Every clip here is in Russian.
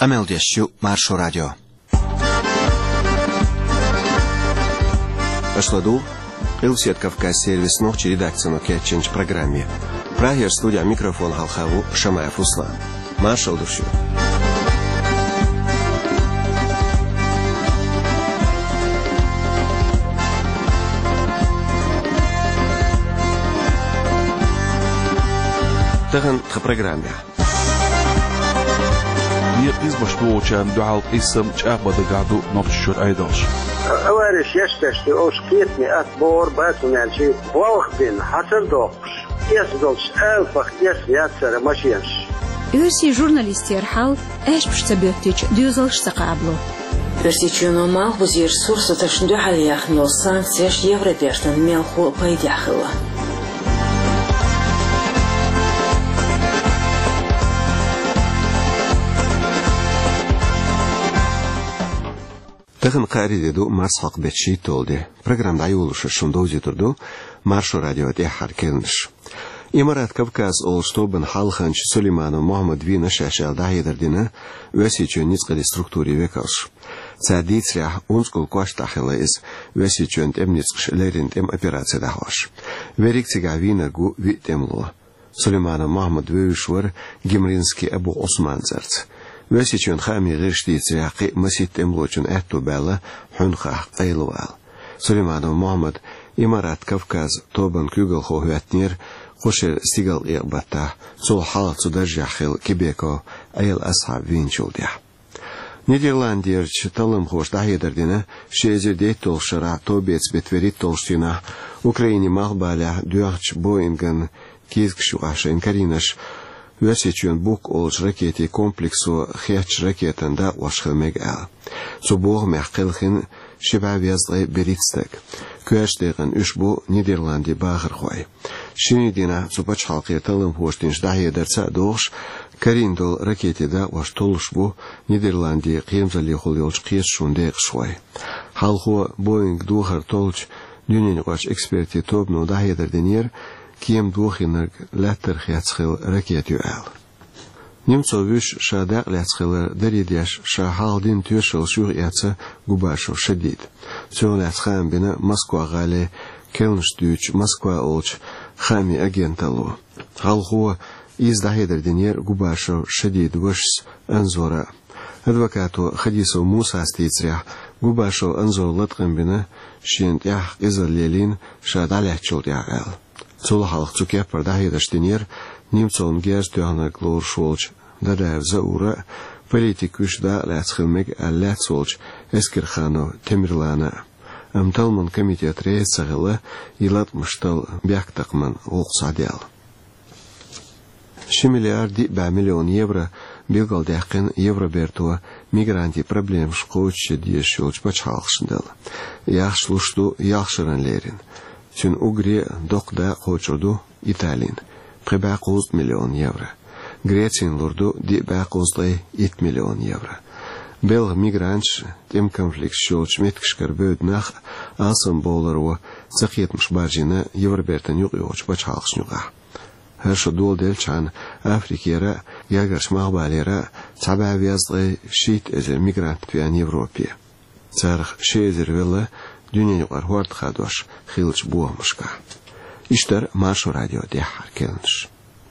Qameldeshu Marsho Radio. Ashладу, Илсет Кавказ сервис ночи редакцию Кетченч программе. Прагер студия микрофон Халхаву Шамаев Руслан. Маршал душу. Таган к программе. Нет избашту очам дуал исам чабада гаду новчур айдалш. أوارش يشتشتي أوش كيتني أتبور باتونالشي بوخدين حسر دوقش يسدلش ألفخ يسياتسر ماشينش Őrsi jurnalister hal eş pştaböttiç düzalış saqablo. Persичено малхуз ресурсы ташнду халияхнил санкцияш евробештан мелху пайдяхыла. Тагын қаридеду марсхақ бетши толды. Программда айулышы шундоузи турду Маршо радио де харкелныш. Имарат Кавказ олштобын халханч Сулейману Мухаммад Вина шашал дахидардина весичу ницкали структури векалш. Цадицля унскул коштахила из весичу темницкш леринт операция дахваш. Верикцига Вина гу витемло. Сулейману Мухаммад Вишвар Гимринский Абу Осман зарц. وسيچون خامي غير شديد سياقي مسيت املوچون اتو بالا حنخه قيلوال سليمان محمد امارات كافكاز توبن كوغل خو هاتنير خوش استيغال اقبتا سول حالت سودرجا خيل كيبيكو ايل اصحاب وينچولديا نيدерландер читалым хош дахедердине шезер дейтол шара тобец бетверит толштина Украине махбаля дюарч боинген кизгшуашен каринаш Весичун бук олж ракети комплексу хеч ракетанда вашхылмег ал. Субух мехкилхин шибавязлай беритстек. Куэштеген ушбу Нидерланди багыр хой. Шинидина субач халқи талым хоштинш дахедерца доғш кариндол ракетида ваш толушбу Нидерланди қиемзали холиолж қиес шундег швой. Халху Боинг духар толж нюнин ваш эксперти тобну дахедерденер كيم دوخينك لا ترخياتخيل ركياتيو آل. نمتووش شاداق لاتخيل دريدياش شاحال دين تيوشل شوغياتسا قباشو شديد. سيو لاتخام بنا مسكوا غالي كيلنش دوش مسكوا أولش خامي أجينتالو. غال هو إزدهيدر دينير قباشو شديد وشس أنزورا. أدوكاتو خديسو موسى استيتريح قباشو أنزور لطقن بنا شينت يح إزر ليلين شاداليح چولد يح آل. Цул халык цуке продахидашдинер немцон герстюхна глоршолч дадав заура политикушда лацхилмег аллацолч эскерхано темирлана амталман комитет рейсагыла илат мыштал бяктакман оксадял шимилиарди 2 миллион евро билгалдякын евро бертуа мигранти проблем шкоучче диешолч бачалшындал яхшлушту яхшыранлерин Сюн Угре докда хочоду Италин. Прибакуст миллион евро. Грециин лорду ди бакустлай 1 миллион евро. Бел мигрантш тем конфликт шолч меткшкар бөднах алсам болару цахетмш баржина евробертан югыч бачалшнуга. Хашо дол делчан Африкера ягаш махбалера цабавязлай шит эз мигрант пиан Европе. Царх шезервела Дюнень архуард хадваш хилч буамышка. Иштар Маршо радио де харкелнш.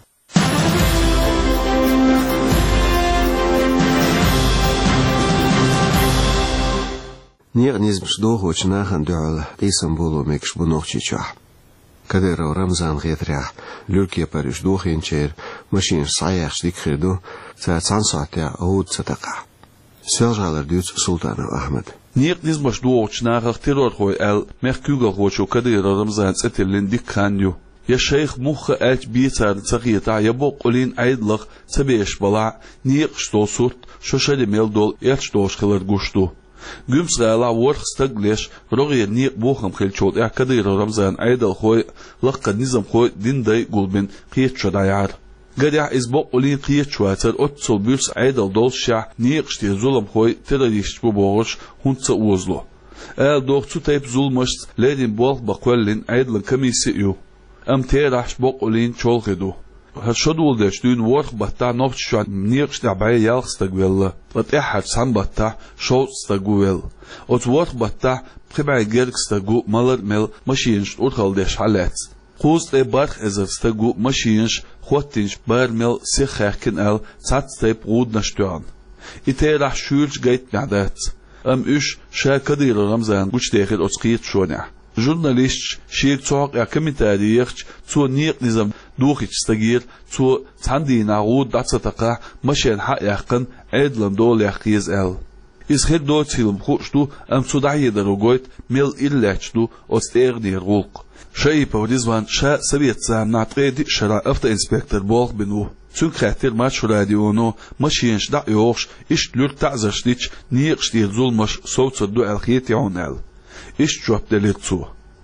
Нир низмш дохоч нахан дуал исам болу мекш бунохчичах. Кадера Рамзан гетрях люркия париш дохинчер машин саяхш дикхирду цан саатя ауд сатака. Селжалар дюц Султанов Ахмед. Niet nismas duoch nach terror hoy el merkuger hocho kadir ramzan setelin dikkanyo ya sheikh mukh ach bitar tsaqiyata ya boqulin aydlıq sabesh bala niq stosut shoshade meldol erch doshkhalar gushtu gümsgala workhstaglesh rogi niq bokham khelchot ya kadir ramzan aydal hoy laqqa nizam hoy dinday gulben qiyatchadayar قدع إزبق قلين قيت شواتر أتصل بيرس عيدل دولشع نيقشتي ظلم خوي تدريش ببوغش هنسا وزلو دوغتو تايب ظلمشت لادين بوغ بقوالين عيدل كميسيئيو أم تيرحش بق قلين شولغدو هالشدول داش دون ورق بتاع نوبت شو نيرش تعبي يالستقبل بتأحد سام بتاع شو استقبل ورق بتاع خبعي جرك استقو مالر مل ماشينش أدخل داش حالات خوز برخ إذا استقو ماشينش خوتينش برمل سخاكن ال تاتستيب غود نشتوان إتراح شولش جيت معدات إيش شاكدير رمزان وش داخل أسقيت شونع جورناليست شيك توق يا كميتاريخ تو نيق نظام دوخيش استغير تو تاندي نعود داتسطقا مشان حق يقن عدلن دول يقيز ال إسخير دول تيلم خوشتو أم صدعي دروغويت ميل إلاجتو أستيغني الغوق شاي بوريزوان شا سبيت سام نعطيدي شرا أفتا إنسبكتر بوغ بنو تون خاطر ماتش راديونو ماشينش دع يوغش إش لور تعزشتيش نيقش دير ظلمش صوت الدو الخيط يعونال إيش جواب دليتسو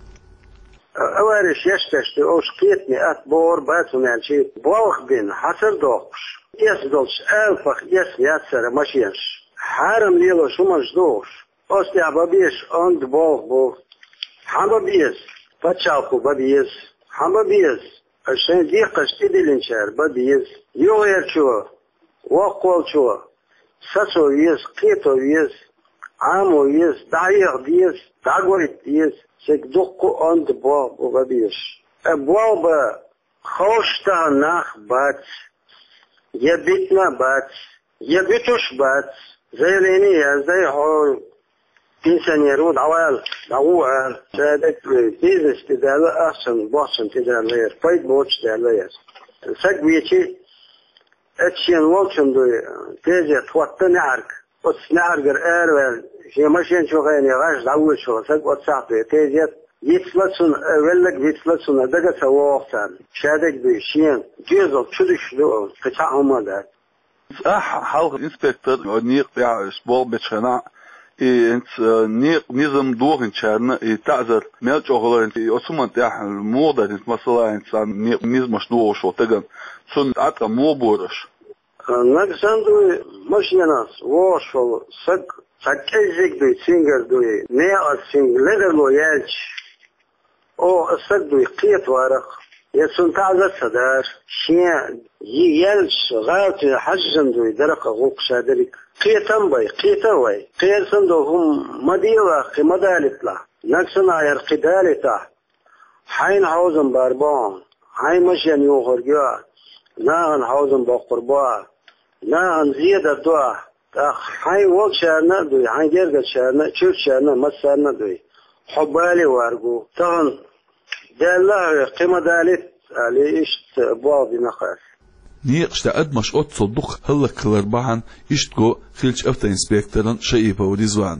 أوارش يشتشت أوش كيتني أتبور باتون يعني بوغ بين حسر دوغش يسدلش ألفخ يسر ماشينش حرم ليلو شو مجدوش أستي عبابيش أند بوغ حمبابيز فتشاكو بابيز حمبابيز عشان ديقش تدلنشار بابيز يوغير شو وقول شو ساسو يز قيتو يز عامو يز دعيق ديز دعورت ديز سيكدوكو أند بوغ بابيش أبواب خوشتا ناخ بات يبيتنا بات يبيتوش بات زي لينيا زي حول إنسان يرود عوال دعوال سادك بيزنس تدالة أحسن بوحسن تدالة فايد بوش تدالة ساك بيتي اتشين والشن دوي تيجي توطن عرق وتسنعرقر أروال هي ماشين شو غيني غاش دعوال شو ساك وتساعطي تيجي يتسلسون أولك يتسلسون دقا سواقتان شادك بيشين جيزل تشدش دو قطعهم هذا حلق إنسبكتر نيق بيع اسبوع بتشنا انت نيق نظام دوغ انشارنا تعذر مالج اوغلر انت اسمان تاع الموضة انت مثلا انسان نيق نظمش دوغ شو تغن سن اترا مو بورش نقصان دوي ماشيناس واشفل سكيزيك دوي سينجر دوي نيق سينج لغر لو يالج او السك دوي قيت وارق يسون تعذر صدار شيء يالش غاية حجن دوي درق غوق شادرك قيتن باي قيتوي قيرسن دو هم مديوة قمدالت له نقصن عير قدالته حين حوزن باربان حين مشين يوغرقوا ناغن حوزن بقربوا ناغن زيادة دوا حين وق شارنا دوي حين جرقت شارنا شوف شارنا مسارنا دوي حبالي وارقو تغن دالله قمدالت علي اشت بوضي نقاس نيقش تأد مش صدق هلا كلر بعن يشتكو خلش أفتا إنسبكترن شايبه وريزوان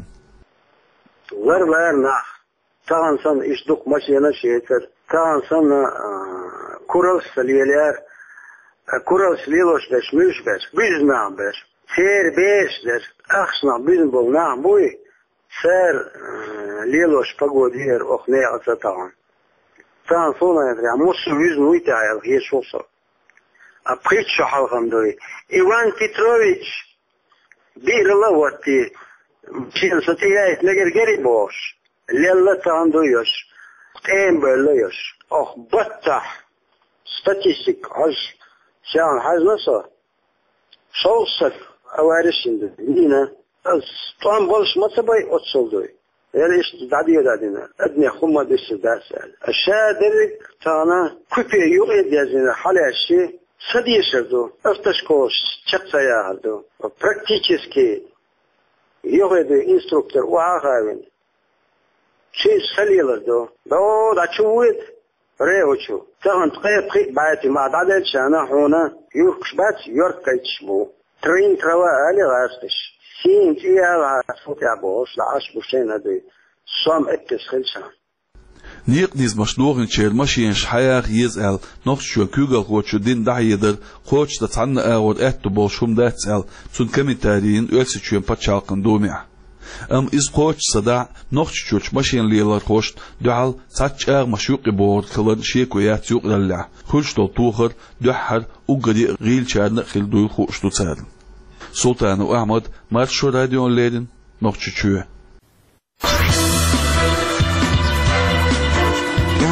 ورنا تان سن يشتك ماشينا شيتر تان سن كورال سليلير كورال سليلوش باش مش باش بيزنا باش سير باش در أخشنا بيزن بولنا بوي سير ليلوش بقودير أخني أتطعن تان صونا يدري عموس ويزن ويتاعي الغير شوصل أبقيتش حلقم دوي إيوان بيتروفيتش بير الله واتي مشين ستيايت نجر قريبوش اللي الله تاندويش قيم بالليش أخ بطح ستاتيستيك حج شان حج نصر شوصك أوارشين دينا طعم بولش ما تباي أتصل دوي يعني إيش دعديه دادينا أدني خمة ديش داسال الشادرك تانا كوبي يوغيد يزينا حالي الشيء سديشردو افتشكوش چقساياردو практически يوغيد инструктор وعاقاوين شيء سليلردو دو داچويت ريوچو تاهن تقيق بايتي ما دادل شانا هونا يوكش بات يوركايتش بو ترين تروا علي غاستش سين تيا غاسوت يابوش لعاش بوشين هدوي صام اتس خلشان نيق نيز مشلوغن شير ماشينش حياغ يزال نفس شو كوغل غوتشو دين دعيدر خوش تتعنا اغور اتو بوشوم داتسال سن كميتارين ölsüçüyen paçalqın دومع إز خوش صدع نفس شوش ماشين ليلر خوش دعال تاتش اغ مشوق بور كلن شيكو يات يوق للع خوش دو توخر دحر وقدي غيل شارنا خيل دوي خوش دو تسال سلطان وأحمد مارشو راديون ليدن نفس شوه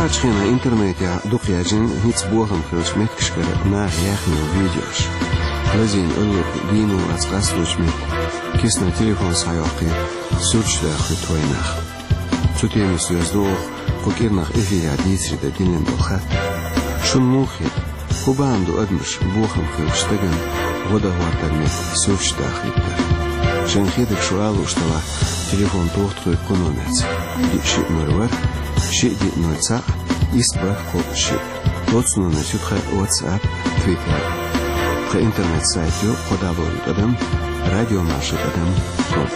Kaachgina internet ja duqyajin hits boham khilch metkishkar na yakhni videosh. Lazin uluk dinu azqasluch mit. Kisna telefon sayaqi suchda khitoynakh. Çutemi sözdo qokirnakh efiya disrida dinin dolkhat. Shun mukhir Kubandu admish boham khilchtagan voda huartarmet suchda khittar. Shenkhidek shualu ushtala telefon tohtruy kononets. Dikshi murvar شيء نوتسع يسبح كل شيء توصلنا نشوفها واتساب تويتر كإنترنت سايتو قدابور قدم راديو مارشو قدم كوم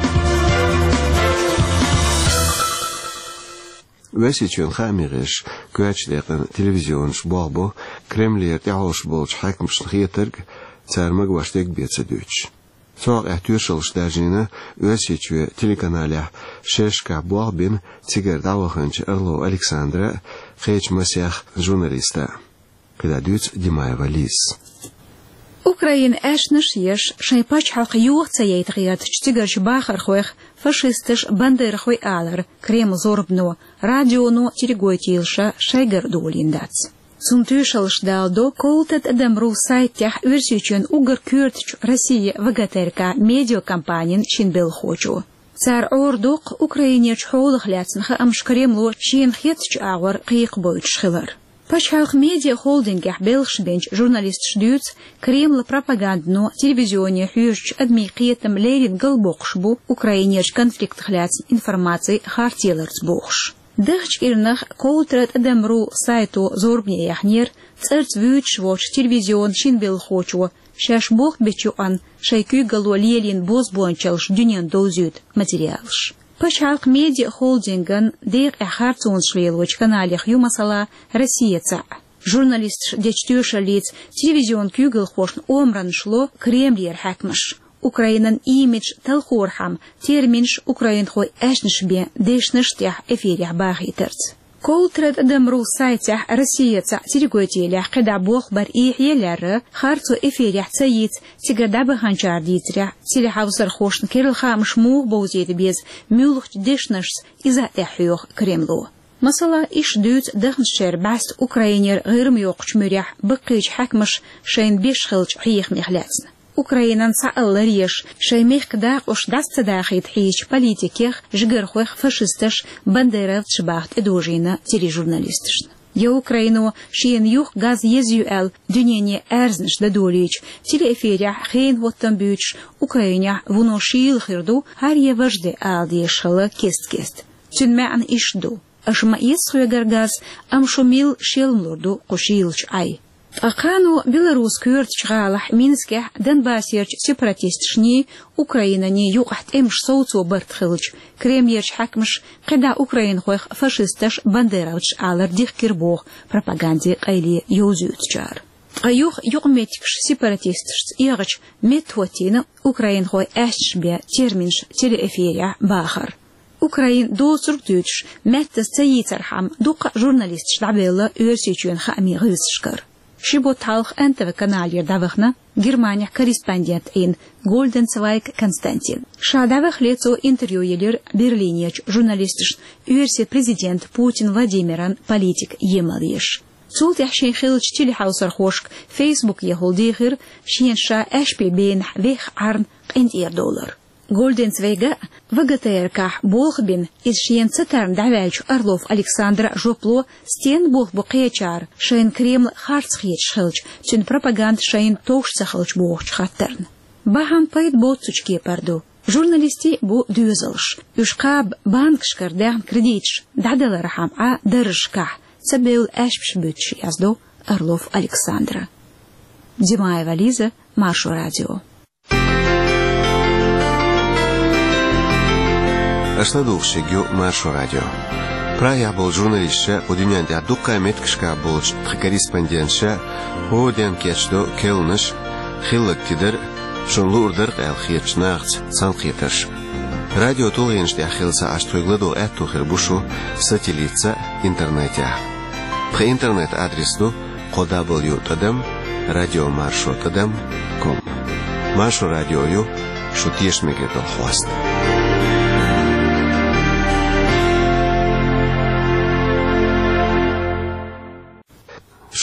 واسيتشون خاميرش كواتش دقن تلفزيونش بابو كريملير تعوش بولش حاكمش نخيترق تارمق واشتاق بيتسدوش Соғ әтүршілш дәжіне өсечуе телеканалях шешка буалбин тигер даваханч Орлов Александра хейч масях журналиста. Кедадюц Димаева Лис. Украин әшніш еш шайпач халқы юғца ейтғият чтигарш бахар хойх фашистыш бандыр хой алар Кремл зорбну радиону терегойтилша шайгар долиндац. Сунтюшалш далдо колтет адамру сайтях версичен угар кюртч Россия ВГТРК медиакомпанин шинбел хочу. Цар ордук Украинеч холых ляцнха амшкремло чин хетч ауар қиық бойч хилар. Пачхалх медиа холдингах белшбенч журналист шдюц Кремл пропагандно телевизионе хюрч адмиқиетам лерин галбокшбу Украинеч конфликт хляц информации хартиларц бохш. Дăхч ирнах колтрат адамру сайту зорбне яхнер церц вüç воч телевизион шинбел хочу шаш бог бечуан шайкü гало лелин боз боңчалш дünyen дозют материалш. Пачалк медиа холдинган дер ахарцуншлелоч каналях юмасала Россияца. Журналист дечтюша лиц телевизион кюгел хошн омран шло Кремлер хакмаш. Украинан имидж талхорхам терминш Украин хой эшншбе дешныштях эфирях бахитерц. Колтред адамру сайтях Россияца терегойтелях кеда бог бар ихьеляры харцу эфирях цаиц тигадабы ханчардитрях телехавзар хошн керилхамш мух боузеди без мюлх дешнышс иза эхюх Кремлу. Масала иш дюц дыхншер баст Украинер гырм йоқч мюрях быкыч хакмаш шейн биш хылч хиех мехляцна. Украинан сааллар еш шаймех кдах уж даст дахит хич политикех жгырхвех фашисташ бандеровч бахт эдожина тележурналистышн. Я Украину шиен юх газ езюэл дюнене эрзнш дадолич телеэфиря хейн воттан бюч Украиня вуно шиил хирду хар е вожде алди шала кест-кест. Тюнмян ишду. Ашма есхуя гаргаз амшумил шелмлорду кушилч ай. Акану Беларусь кюртч галах Минске Донбассерч сепаратистшни Украина не юqaht эмш соуцу бартхылч Кремлерч хакмш кеда Украин хойх фашисташ бандеровч алар дихкирбох пропаганде кайли юзютчар. Аюх юqметикш сепаратистш игач метвотина Украин хой эшбе терминш телеэфиря бахар. Украин доцуртуч мэттас цаицархам дуqa журналист штабела өрсичүн хами гысшкар. Шибо талх энтв каналер давахна Германия корреспондент ин Голденцвайг Константин. Шадавах лицо интервью елер Берлинеч журналистш университет президент Путин Владимиран политик емалеш. Цултях шейхилч телехаусар хошк Facebook ехолдихир шенша эшпи бен вех арн $1. Голденцвейга ВГТРК Болхбин из Шиенцетарн Давяльч Орлов Александра Жопло стен Болх Букечар Шейн Кремл Харцхич Хилч тюн пропаганд Шейн Товшцахилч Бохч Хаттерн. Бахан пайд боцучки парду. Журналисти бу дюзелш. Юшкаб банкшкар дян кредитш. Дадалархам а дырышка. Цабел эшпшбютш язду Орлов Александра. Димаева Лиза, Маршу радио. Ашнадухши гю Маршу радио. Прая был журналистша, подюнян дя дука меткшка болч корреспондентша, одян кечдо келныш, хиллак тидер, шонлу урдыр эл хиечнагц санкеташ. Радио толгенш дя хилса аштойгладо эту хербушу сателлитса интернетя. При интернет адресду www.radiomarsho.com. Маршу радиою шутишмеге долхваст.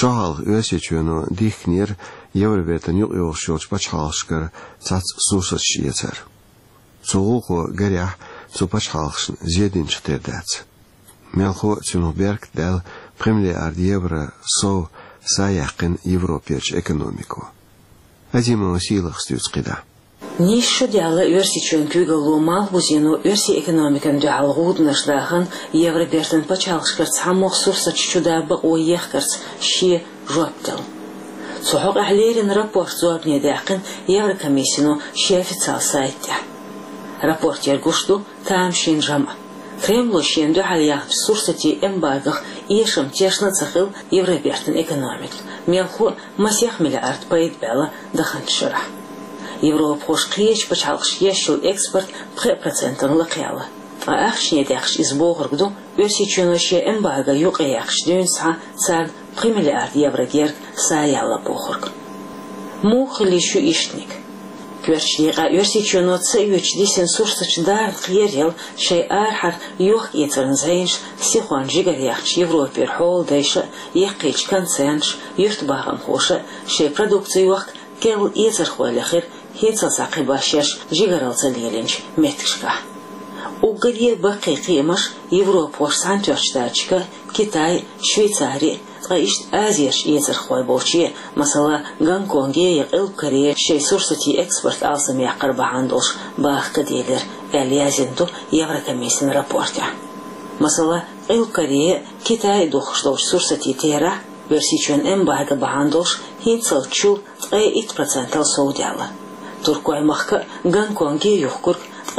شهال أسيتشونو ديخنير يوربيتن يقيوشوش بچالشكر تات سوسة شيتر سوغو غريح سو بچالشن زيدين شتردات ملخو تنوبرك دال بريمليارد يورو سو سايقن يوروبيرش экономику أزيما وسيلة خستيوز قدا نيشو ديالا يرسي چونكوغا لومال بوزينو يرسي экономикан ديال غود نشداخن يوربيرتن بچالشكرت حموخ سورسة چودابا ويخكرت شي جوبتل سوحوق أحليرين رابورت زوابني داقن يورو كميسينو شي официал سايتيا رابورت يرغوشتو تامشين جامع Кремль шенду халиях сурсати эмбаргах ешем тешна цахил Евробертен экономик. Мелху масях миллиард поедбела даханшира. Европа хош киеч пачалш ешил экспорт 3% лакяла. А ахшне дахш из богоргду версичуноше эмбарга юқяхш дюнса цар 3 миллиард евро герг саяла богорг. Мухлишу ишник. Кверчника юрсичуно цеюч дисен сурсач дар хьерел шей архар юх ецернзейнш сихуан жигаряхч Европер хол дейша ехкич конценш юртбахам хоша шей продукцию юх кел ецерхуэлэхэр хецал сакибашеш жигаралцалеленч меткшка. Угадье бакы кимаш Европа сантёрчтачка Китай, Швейцария Ишт Азияш ецерхуай болчи масала Гонконге яқыл Корея шей сурсати экспорт алсам яқыр бахандош бах кадегер әлязинду Еврокомиссин рапорта. Масала ил Корея Китай дохштош сурсати тера версичен эмбага бахандош хинцал чул 3% соудяла. Туркуай махка Гонконге юхкур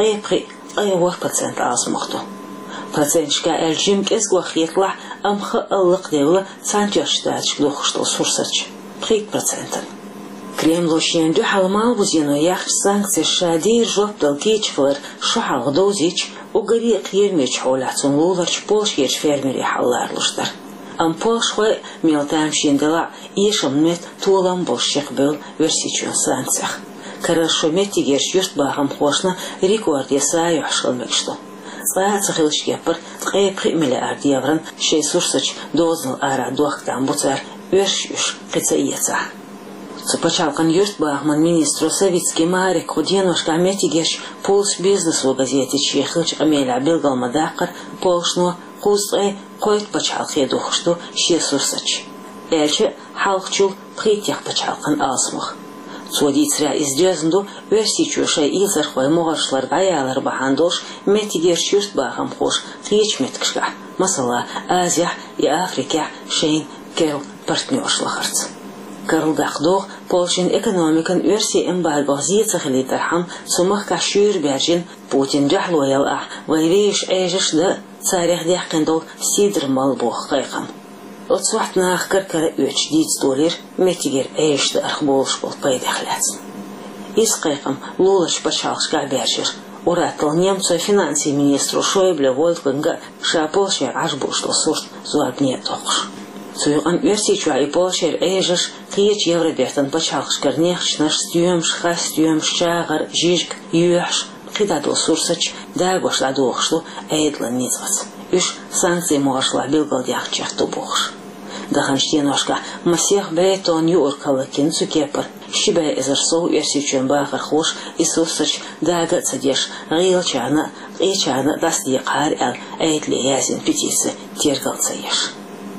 3% азмахту. Процентшка эльжим кесгуах ехла амха аллах девла сантёрштач глухштол сурсач 3%. Кремль шенду халмал бузино яхш санкции шадир жоптал кичфлер шахал дозич угари кирмеч холацун луларч полшгерч фермери халларлыштар. Ам полшхой мелтам шендела ешам мет тулам болшек был версичун санкциях. Хорошо метигерч юрт бахам хошна рекорд ясаю хшалмекшту. Цахилш кепер 3 миллиард евро шей сурсач дознал ара дуахтан буцар вершюш кицаеца. Цупачалкан юрт бахман министру советский марик худенушка метигерч полс бизнесу газете чехилч амеля билгал мадакар полшно кузай койт пачалхе духшту шей сурсач. Элче халкчул притях пачалкан асмах. Судицря издезнду версичушай изархвай могашлар гаялар бахандош метигерч юрт бахам хош кич меткшка. Масала Азия и Африка шейн кел партнершлахарц. Карлдах Полшин экономикан верси эмбарго зицахли тархам сумах кашюр бержин Путин жахлоял ах вайвиш эжиш да царях дяхкендол сидр малбох кайхам. Отсвахтна ахкаркара $3 метигер эшді архболш бол пайдахляц. Искайқам лулаш пачалшка бержир. Уратыл немцу финанси министру Шойбле Вольфганга шаполшер ажбуштыл сурт зуабне тоқш. Суйған версичуа и полшер эжиш 3 евробертан пачалшкар нехшнаш стюемш чағар жижг юяш қидадыл сурсач дагош ладуқшлу эйдлан низвац. Үш санкции могашла билгалдях чахту бохш. Даханштеношка масех бейтон юркала кинцу кепер. Щибе изарсоу версичуен бахар хош и сурсач дага цадеш гилчана дасти қар ал эйдли язин петисы тергалца еш.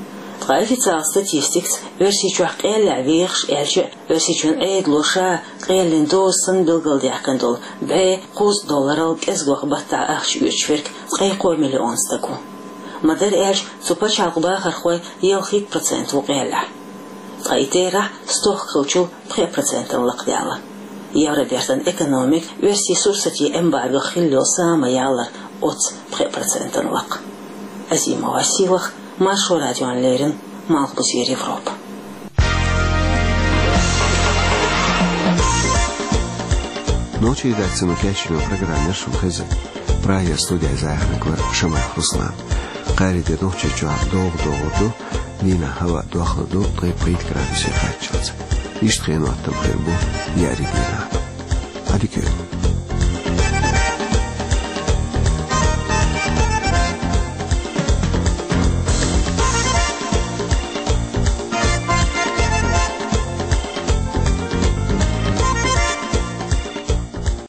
Официал статистикс версичуах элля вихш элче версичуен эйдлуша эллин досын билгалдях кандол бе $100 ал кезгох бата ахш үчверк 3 миллион стаку. Мадар эльч цупачалк бахар хой елхит процент вуqela. Айтера стох кылчул 3% лакдяла. Евробертен экономик верси сурсати эмбарго хилло самаялар от 3% лак. Азима Василах Маршо радионлерин Малбузир Европа. Ночи редакция мукячного программы Шумхезен. Прая студия Захарквар Шамах Руслан. Қариде ночи чуар доғду вина хава доғду 3 градусы хачылцы. Ишт хену аттым хербу яри бина. Адикер.